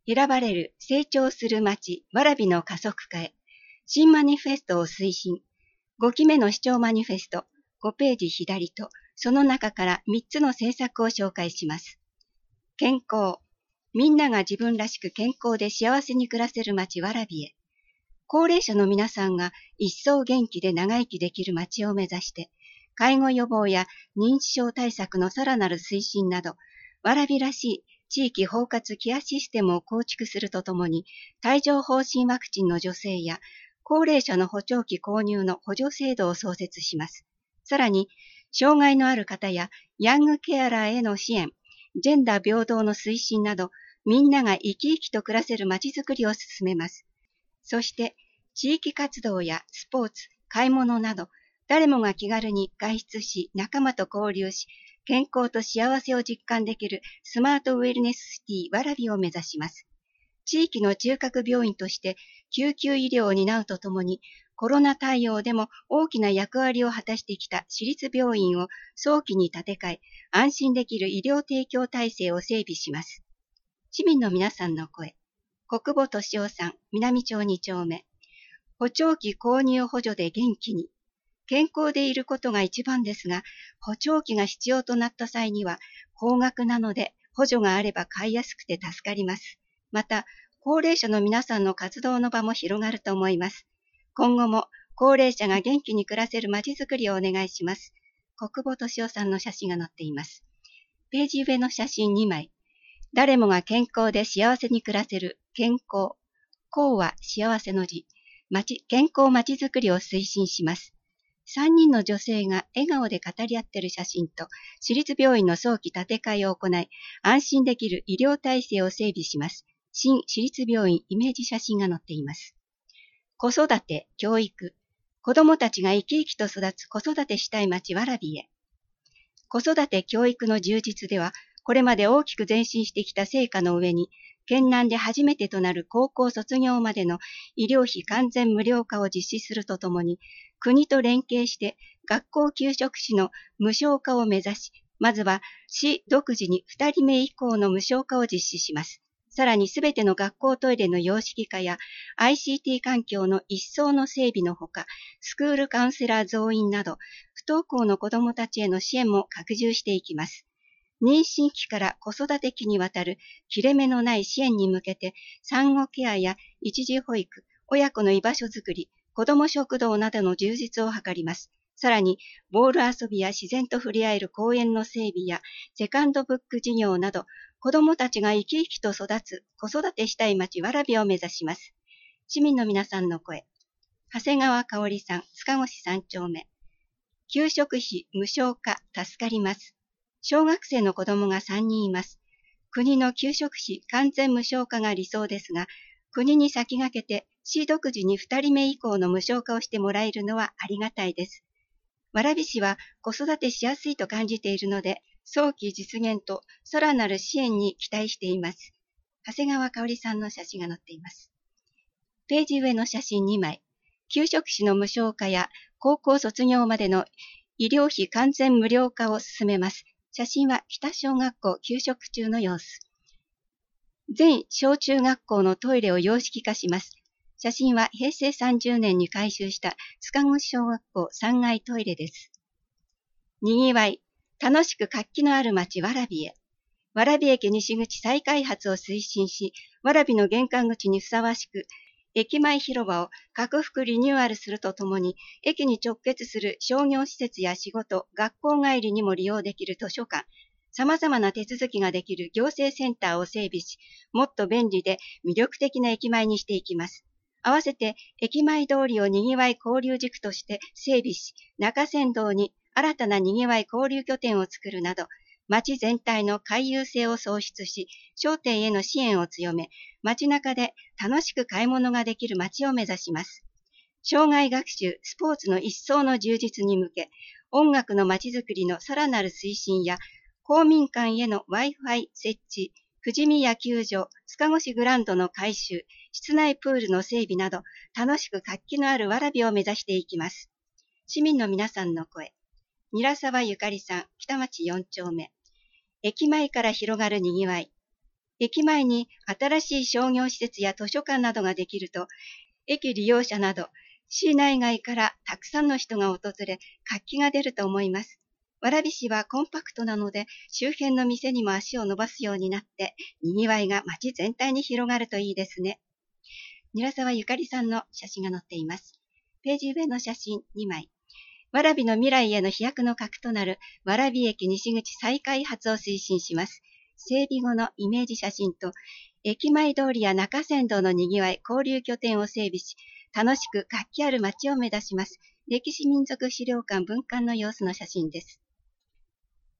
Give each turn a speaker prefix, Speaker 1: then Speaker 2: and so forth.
Speaker 1: 選ばれる成長する町蕨の加速化へ、新マニフェストを推進。5期目の市長マニフェスト、5ページ左と、その中から3つの政策を紹介します。健康。みんなが自分らしく健康で幸せに暮らせる町蕨へ。高齢者の皆さんが一層元気で長生きできる町を目指して、介護予防や認知症対策のさらなる推進など、蕨らしい地域包括ケアシステムを構築するとともに、帯状疱疹ワクチンの助成や、高齢者の補聴器購入の補助制度を創設します。さらに、障害のある方やヤングケアラーへの支援、ジェンダー平等の推進など、みんなが生き生きと暮らせる街づくりを進めます。そして、地域活動やスポーツ、買い物など、誰もが気軽に外出し、仲間と交流し、健康と幸せを実感できるスマートウェルネスシティ蕨を目指します。地域の中核病院として救急医療を担うとともに、コロナ対応でも大きな役割を果たしてきた私立病院を早期に建て替え、安心できる医療提供体制を整備します。市民の皆さんの声。国母敏夫さん、南町2丁目。補聴器購入補助で元気に。健康でいることが一番ですが、補聴器が必要となった際には、高額なので補助があれば買いやすくて助かります。また、高齢者の皆さんの活動の場も広がると思います。今後も高齢者が元気に暮らせるまちづくりをお願いします。国母敏夫さんの写真が載っています。ページ上の写真2枚。誰もが健康で幸せに暮らせる健康。幸は幸せの字。健康まちづくりを推進します。3人の女性が笑顔で語り合っている写真と、私立病院の早期建て替えを行い、安心できる医療体制を整備します。新私立病院イメージ写真が載っています。子育て、教育。子どもたちが生き生きと育つ子育てしたい町蕨へ。子育て教育の充実では、これまで大きく前進してきた成果の上に、県南で初めてとなる高校卒業までの医療費完全無料化を実施するとともに、国と連携して学校給食費の無償化を目指し、まずは市独自に2人目以降の無償化を実施します。さらにすべての学校トイレの洋式化や ICT 環境の一層の整備のほか、スクールカウンセラー増員など、不登校の子どもたちへの支援も拡充していきます。妊娠期から子育て期にわたる切れ目のない支援に向けて、産後ケアや一時保育、親子の居場所づくり、子ども食堂などの充実を図ります。さらに、ボール遊びや自然と触れ合える公園の整備や、セカンドブック事業など、子どもたちが生き生きと育つ子育てしたい町蕨を目指します。市民の皆さんの声。長谷川香織さん、塚越3丁目。給食費無償化助かります。小学生の子どもが3人います。国の給食費完全無償化が理想ですが、国に先駆けて市独自に2人目以降の無償化をしてもらえるのはありがたいです。蕨市は子育てしやすいと感じているので、早期実現とさらなる支援に期待しています。長谷川香織さんの写真が載っています。ページ上の写真2枚。給食費の無償化や高校卒業までの医療費完全無料化を進めます。写真は北小学校給食中の様子。全小中学校のトイレを洋式化します。写真は平成30年に改修した塚越小学校3階トイレです。にぎわい、楽しく活気のある町蕨へ。蕨駅西口再開発を推進し、蕨の玄関口にふさわしく、駅前広場を拡幅リニューアルするとともに、駅に直結する商業施設や仕事、学校帰りにも利用できる図書館、様々な手続きができる行政センターを整備し、もっと便利で魅力的な駅前にしていきます。合わせて駅前通りをにぎわい交流軸として整備し、中山道に新たなにぎわい交流拠点を作るなど、街全体の回遊性を創出し、商店への支援を強め、街中で楽しく買い物ができる街を目指します。障害学習、スポーツの一層の充実に向け、音楽の街づくりのさらなる推進や、公民館への Wi-Fi 設置、富士見野球場、塚越グランドの改修、室内プールの整備など、楽しく活気のある蕨を目指していきます。市民の皆さんの声。韮沢ゆかりさん、北町4丁目。駅前から広がるにぎわい。 駅前に新しい商業施設や図書館などができると、駅利用者など市内外からたくさんの人が訪れ、活気が出ると思います。蕨市はコンパクトなので、周辺の店にも足を伸ばすようになって、賑わいが街全体に広がるといいですね。韮沢ゆかりさんの写真が載っています。ページ上の写真2枚。蕨の未来への飛躍の核となる蕨駅西口再開発を推進します。整備後のイメージ写真と、駅前通りや中山道の賑わい、交流拠点を整備し、楽しく活気ある街を目指します。歴史民族資料館分館の様子の写真です。